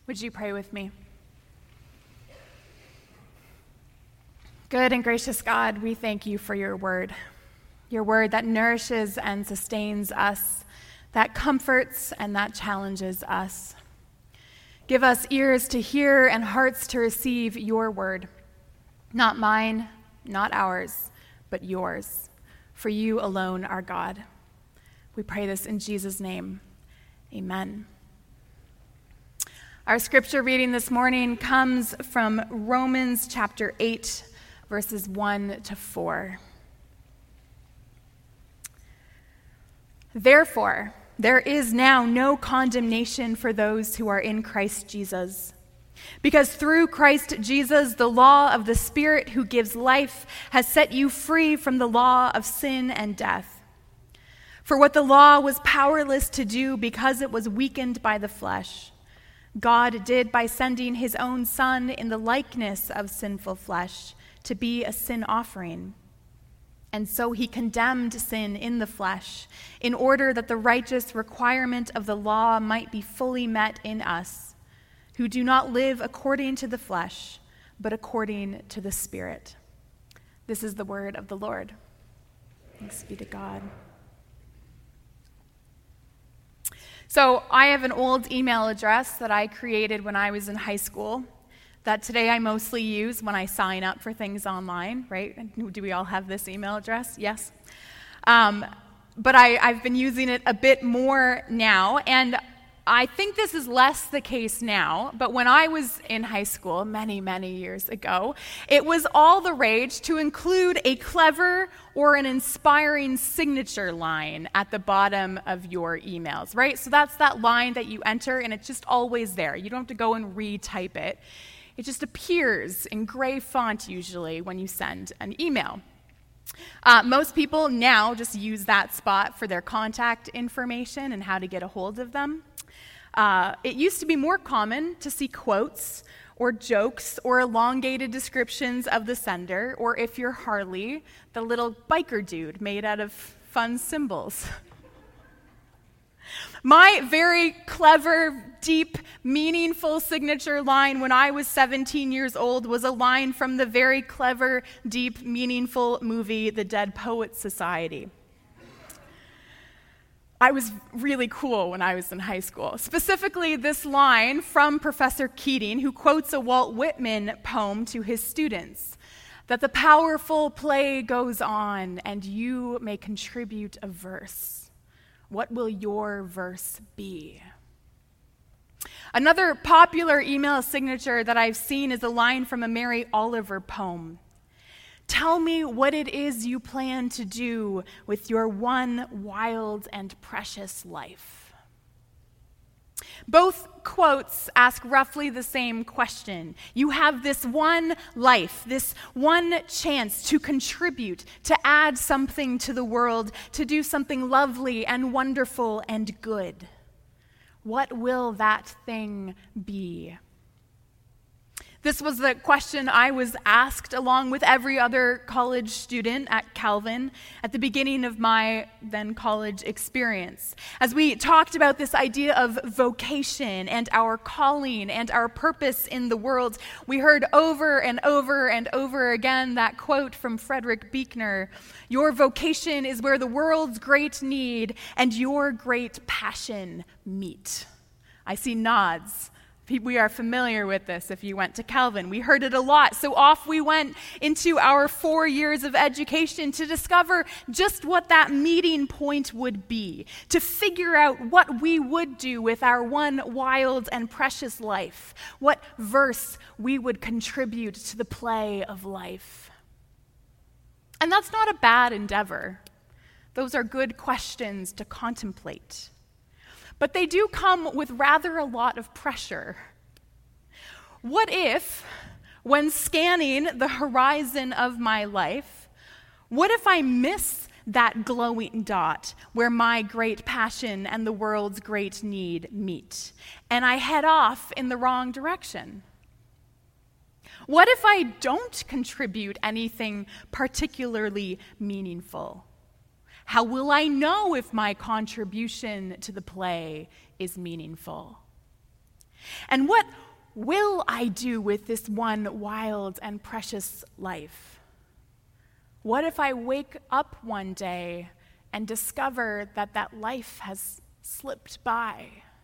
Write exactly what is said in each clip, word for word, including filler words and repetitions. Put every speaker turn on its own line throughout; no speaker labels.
Would you pray with me? Good and gracious God, we thank you for your word, your word that nourishes and sustains us, that comforts and that challenges us. Give us ears to hear and hearts to receive your word, not mine, not ours, but yours, for you alone are God. We pray this in Jesus' name. Amen. Our scripture reading this morning comes from Romans chapter eight, verses one to four. Therefore, there is now no condemnation for those who are in Christ Jesus. Because through Christ Jesus, the law of the Spirit who gives life has set you free from the law of sin and death. For what the law was powerless to do because it was weakened by the flesh, God did by sending his own Son in the likeness of sinful flesh to be a sin offering. And so he condemned sin in the flesh in order that the righteous requirement of the law might be fully met in us, who do not live according to the flesh, but according to the Spirit. This is the word of the Lord. Thanks be to God. So I have an old email address that I created when I was in high school that today I mostly use when I sign up for things online, right? Do we all have this email address? Yes. Um, but I, I've been using it a bit more now, and I think this is less the case now, but when I was in high school many, many years ago, it was all the rage to include a clever or an inspiring signature line at the bottom of your emails, right? So that's that line that you enter, and it's just always there. You don't have to go and retype it. It just appears in gray font usually when you send an email. Uh, most people now just use that spot for their contact information and how to get a hold of them. Uh, it used to be more common to see quotes or jokes or elongated descriptions of the sender, or if you're Harley, the little biker dude made out of fun symbols. My very clever, deep, meaningful signature line when I was seventeen years old was a line from the very clever, deep, meaningful movie, The Dead Poets Society. I was really cool when I was in high school. Specifically, this line from Professor Keating, who quotes a Walt Whitman poem to his students, that the powerful play goes on and you may contribute a verse. What will your verse be? Another popular email signature that I've seen is a line from a Mary Oliver poem. Tell me what it is you plan to do with your one wild and precious life. Both quotes ask roughly the same question. You have this one life, this one chance to contribute, to add something to the world, to do something lovely and wonderful and good. What will that thing be? This was the question I was asked along with every other college student at Calvin at the beginning of my then college experience. As we talked about this idea of vocation and our calling and our purpose in the world, we heard over and over and over again that quote from Frederick Buechner, "Your vocation is where the world's great need and your great passion meet." I see nods. We are familiar with this if you went to Calvin. We heard it a lot. So off we went into our four years of education to discover just what that meeting point would be, to figure out what we would do with our one wild and precious life, what verse we would contribute to the play of life. And that's not a bad endeavor. Those are good questions to contemplate. But they do come with rather a lot of pressure. What if, when scanning the horizon of my life, what if I miss that glowing dot where my great passion and the world's great need meet, and I head off in the wrong direction? What if I don't contribute anything particularly meaningful? How will I know if my contribution to the play is meaningful? And what will I do with this one wild and precious life? What if I wake up one day and discover that that life has slipped by?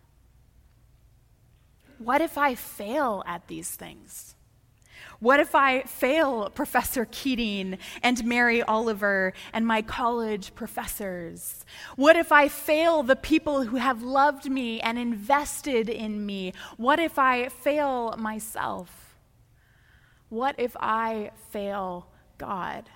What if I fail at these things? What if I fail Professor Keating and Mary Oliver and my college professors? What if I fail the people who have loved me and invested in me? What if I fail myself? What if I fail God?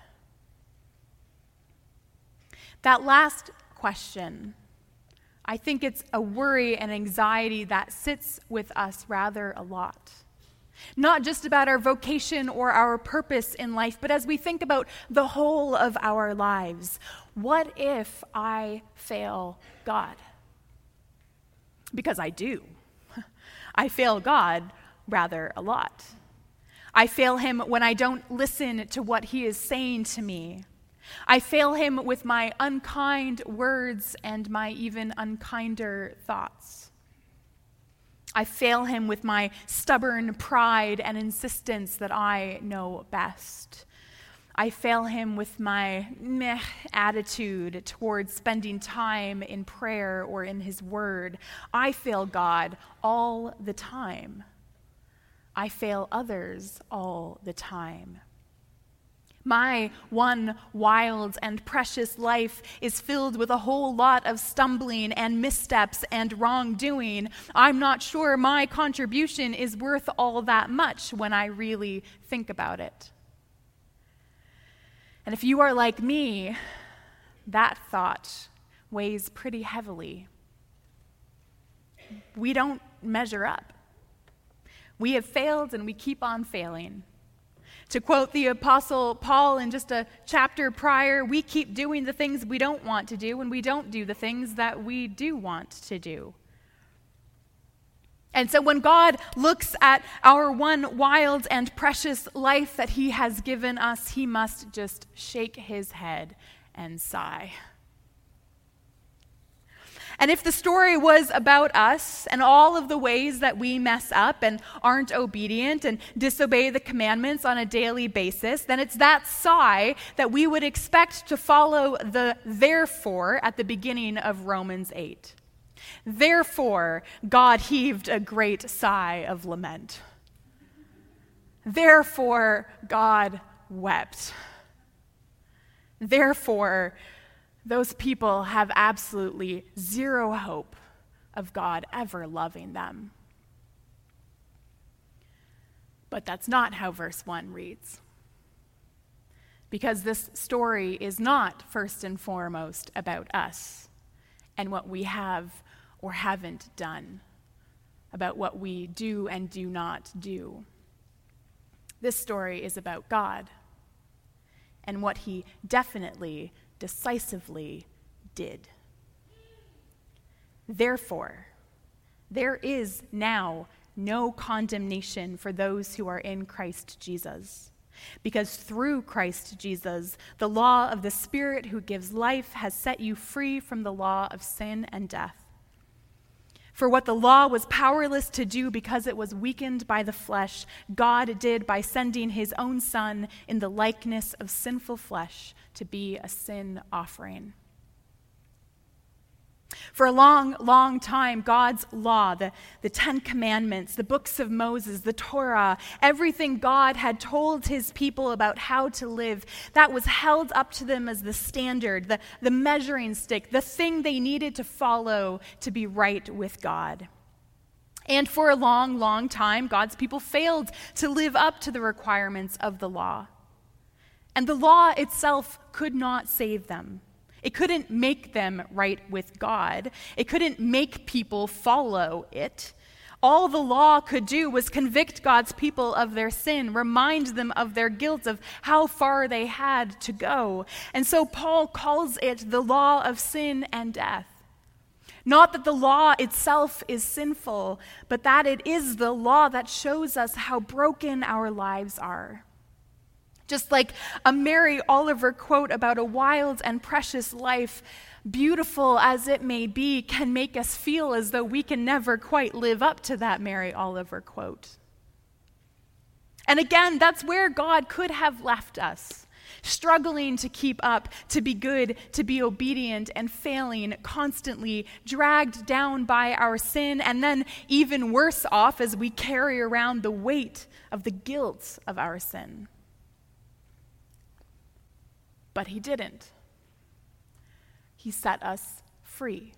That last question, I think it's a worry and anxiety that sits with us rather a lot. Not just about our vocation or our purpose in life, but as we think about the whole of our lives. What if I fail God? Because I do. I fail God rather a lot. I fail him when I don't listen to what he is saying to me. I fail him with my unkind words and my even unkinder thoughts. I fail him with my stubborn pride and insistence that I know best. I fail him with my meh attitude towards spending time in prayer or in his word. I fail God all the time. I fail others all the time. My one wild and precious life is filled with a whole lot of stumbling and missteps and wrongdoing. I'm not sure my contribution is worth all that much when I really think about it. And if you are like me, that thought weighs pretty heavily. We don't measure up. We have failed and we keep on failing. To quote the Apostle Paul in just a chapter prior, we keep doing the things we don't want to do and we don't do the things that we do want to do. And so when God looks at our one wild and precious life that he has given us, he must just shake his head and sigh. And if the story was about us and all of the ways that we mess up and aren't obedient and disobey the commandments on a daily basis, then it's that sigh that we would expect to follow the therefore at the beginning of Romans eight. Therefore, God heaved a great sigh of lament. Therefore, God wept. Therefore, those people have absolutely zero hope of God ever loving them. But that's not how verse one reads. Because this story is not first and foremost about us and what we have or haven't done, about what we do and do not do. This story is about God and what he definitely decisively did. Therefore, there is now no condemnation for those who are in Christ Jesus, because through Christ Jesus, the law of the Spirit who gives life has set you free from the law of sin and death. For what the law was powerless to do because it was weakened by the flesh, God did by sending his own Son in the likeness of sinful flesh to be a sin offering. For a long, long time, God's law, the, the Ten Commandments, the books of Moses, the Torah, everything God had told his people about how to live, that was held up to them as the standard, the, the measuring stick, the thing they needed to follow to be right with God. And for a long, long time, God's people failed to live up to the requirements of the law. And the law itself could not save them. It couldn't make them right with God. It couldn't make people follow it. All the law could do was convict God's people of their sin, remind them of their guilt, of how far they had to go. And so Paul calls it the law of sin and death. Not that the law itself is sinful, but that it is the law that shows us how broken our lives are. Just like a Mary Oliver quote about a wild and precious life, beautiful as it may be, can make us feel as though we can never quite live up to that Mary Oliver quote. And again, that's where God could have left us, struggling to keep up, to be good, to be obedient, and failing constantly, dragged down by our sin, and then even worse off as we carry around the weight of the guilt of our sin. But he didn't. He set us free.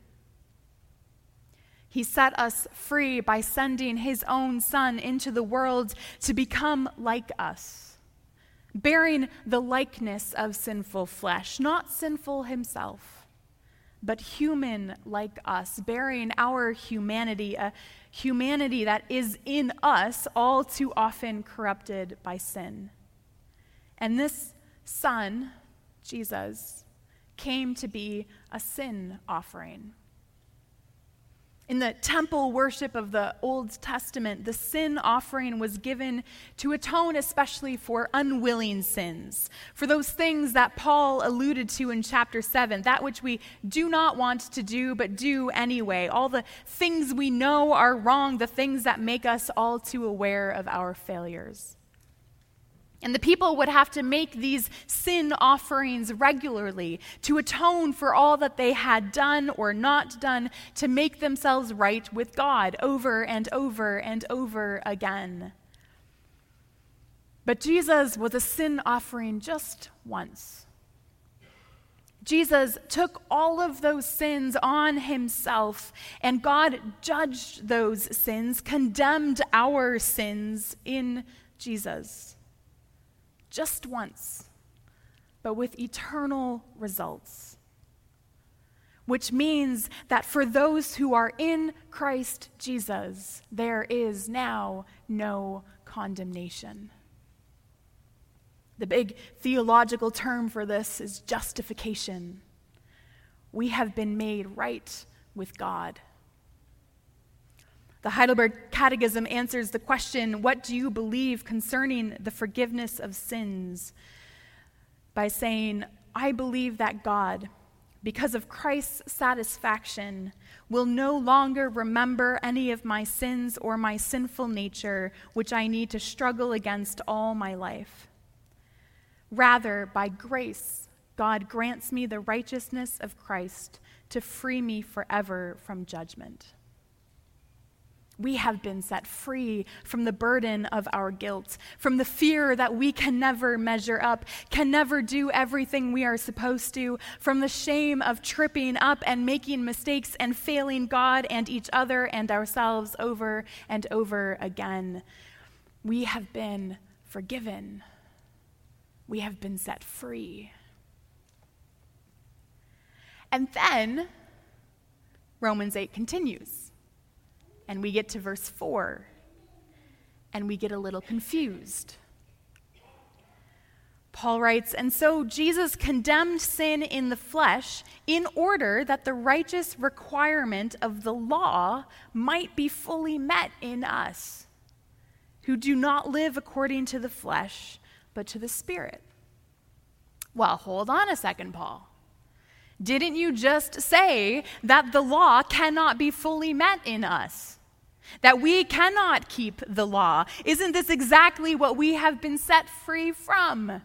He set us free by sending his own Son into the world to become like us, bearing the likeness of sinful flesh, not sinful himself, but human like us, bearing our humanity, a humanity that is in us all too often corrupted by sin. And this Son, Jesus, came to be a sin offering. In the temple worship of the Old Testament, the sin offering was given to atone especially for unwilling sins, for those things that Paul alluded to in chapter seven, that which we do not want to do but do anyway, all the things we know are wrong, the things that make us all too aware of our failures. And the people would have to make these sin offerings regularly to atone for all that they had done or not done, to make themselves right with God over and over and over again. But Jesus was a sin offering just once. Jesus took all of those sins on himself, and God judged those sins, condemned our sins in Jesus. Just once, but with eternal results. Which means that for those who are in Christ Jesus, there is now no condemnation. The big theological term for this is justification. We have been made right with God. The Heidelberg Catechism answers the question, what do you believe concerning the forgiveness of sins? By saying, I believe that God, because of Christ's satisfaction, will no longer remember any of my sins or my sinful nature, which I need to struggle against all my life. Rather, by grace, God grants me the righteousness of Christ to free me forever from judgment. We have been set free from the burden of our guilt, from the fear that we can never measure up, can never do everything we are supposed to, from the shame of tripping up and making mistakes and failing God and each other and ourselves over and over again. We have been forgiven. We have been set free. And then Romans eight continues. And we get to verse four, and we get a little confused. Paul writes, and so Jesus condemned sin in the flesh in order that the righteous requirement of the law might be fully met in us, who do not live according to the flesh, but to the Spirit. Well, hold on a second, Paul. Didn't you just say that the law cannot be fully met in us? That we cannot keep the law? Isn't this exactly what we have been set free from?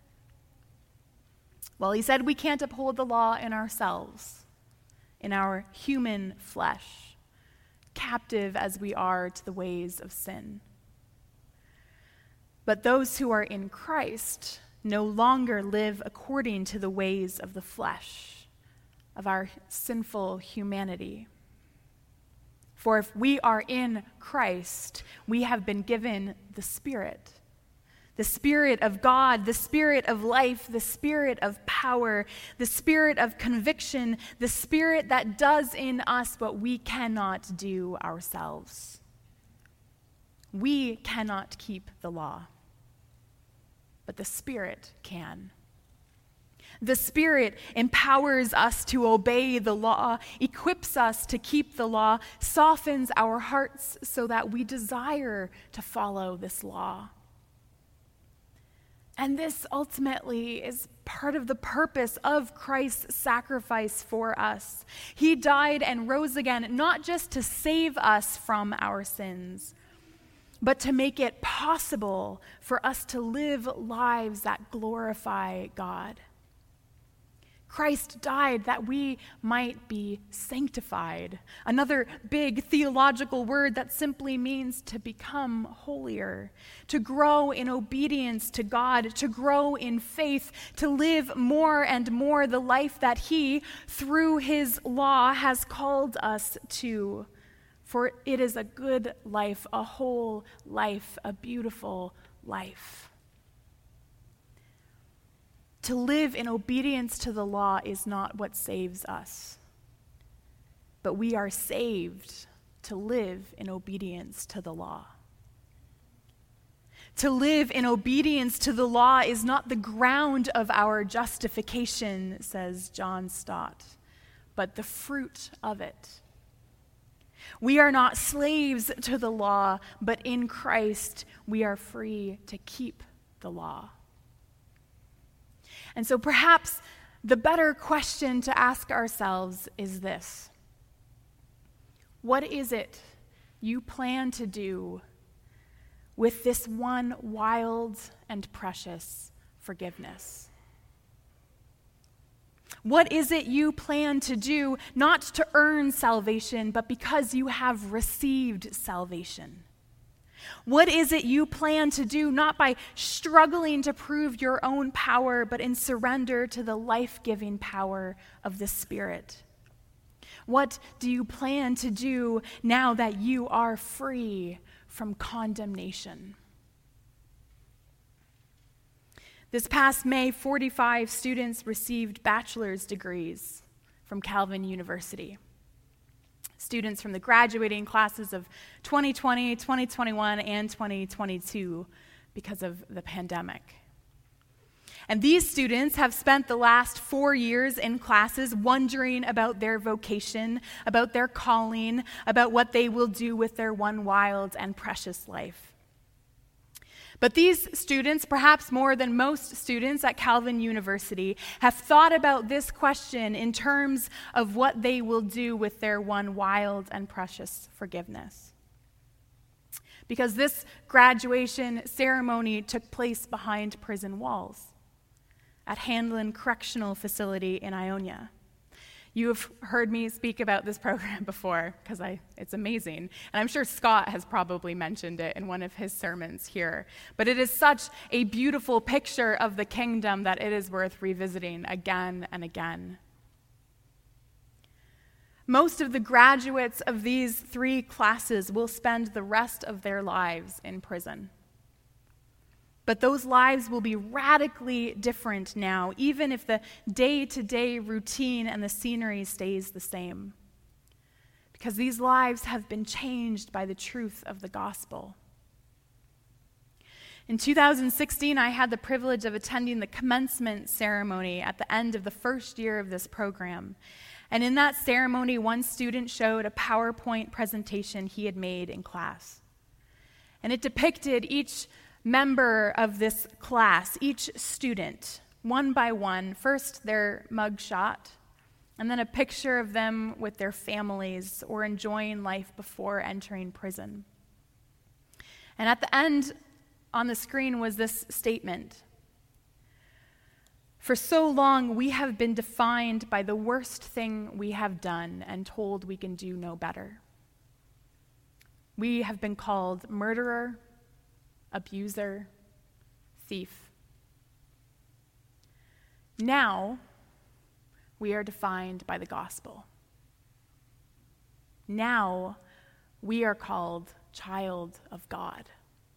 Well, he said we can't uphold the law in ourselves, in our human flesh, captive as we are to the ways of sin. But those who are in Christ no longer live according to the ways of the flesh, of our sinful humanity. For if we are in Christ, we have been given the Spirit. The Spirit of God, the Spirit of life, the Spirit of power, the Spirit of conviction, the Spirit that does in us what we cannot do ourselves. We cannot keep the law, but the Spirit can. The Spirit empowers us to obey the law, equips us to keep the law, softens our hearts so that we desire to follow this law. And this ultimately is part of the purpose of Christ's sacrifice for us. He died and rose again, not just to save us from our sins, but to make it possible for us to live lives that glorify God. Christ died that we might be sanctified. Another big theological word that simply means to become holier, to grow in obedience to God, to grow in faith, to live more and more the life that He, through His law, has called us to. For it is a good life, a whole life, a beautiful life. To live in obedience to the law is not what saves us, but we are saved to live in obedience to the law. To live in obedience to the law is not the ground of our justification, says John Stott, but the fruit of it. We are not slaves to the law, but in Christ we are free to keep the law. And so perhaps the better question to ask ourselves is this: what is it you plan to do with this one wild and precious forgiveness? What is it you plan to do, not to earn salvation, but because you have received salvation? What is it you plan to do, not by struggling to prove your own power, but in surrender to the life-giving power of the Spirit? What do you plan to do now that you are free from condemnation? This past May, forty-five students received bachelor's degrees from Calvin University. Students from the graduating classes of twenty twenty, twenty twenty-one, and twenty twenty-two because of the pandemic. And these students have spent the last four years in classes wondering about their vocation, about their calling, about what they will do with their one wild and precious life. But these students, perhaps more than most students at Calvin University, have thought about this question in terms of what they will do with their one wild and precious forgiveness. Because this graduation ceremony took place behind prison walls at Hanlon Correctional Facility in Ionia. You have heard me speak about this program before because I it's amazing. And I'm sure Scott has probably mentioned it in one of his sermons here. But it is such a beautiful picture of the kingdom that it is worth revisiting again and again. Most of the graduates of these three classes will spend the rest of their lives in prison. But those lives will be radically different now, even if the day-to-day routine and the scenery stays the same. Because these lives have been changed by the truth of the gospel. In two thousand sixteen, I had the privilege of attending the commencement ceremony at the end of the first year of this program. And in that ceremony, one student showed a PowerPoint presentation he had made in class. And it depicted each member of this class, each student, one by one, first their mugshot, and then a picture of them with their families or enjoying life before entering prison. And at the end on the screen was this statement: "For so long we have been defined by the worst thing we have done and told we can do no better. We have been called murderer, abuser, thief. Now, we are defined by the gospel. Now, we are called child of God.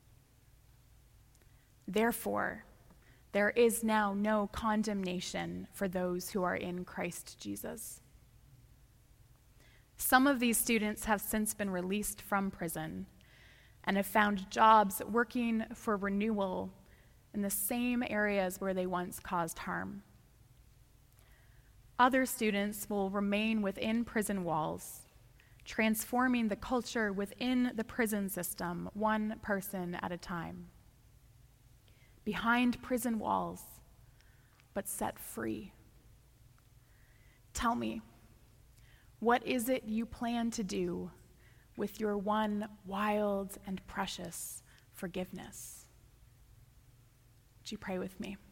Therefore, there is now no condemnation for those who are in Christ Jesus." Some of these students have since been released from prison and have found jobs working for renewal in the same areas where they once caused harm. Other students will remain within prison walls, transforming the culture within the prison system, one person at a time. behind prison walls, but set free. Tell me, what is it you plan to do with your one wild and precious forgiveness? Would you pray with me?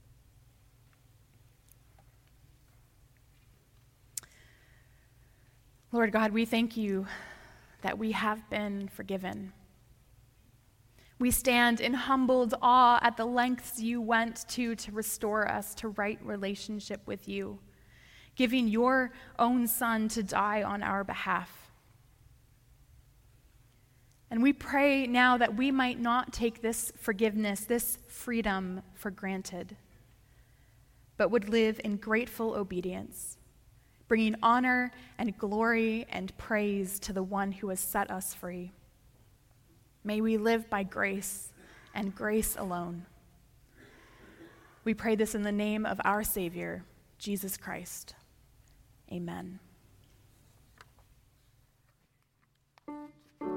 Lord God, we thank you that we have been forgiven. We stand in humbled awe at the lengths you went to to restore us to right relationship with you, giving your own Son to die on our behalf. And we pray now that we might not take this forgiveness, this freedom for granted, but would live in grateful obedience, bringing honor and glory and praise to the one who has set us free. May we live by grace and grace alone. We pray this in the name of our Savior, Jesus Christ. Amen.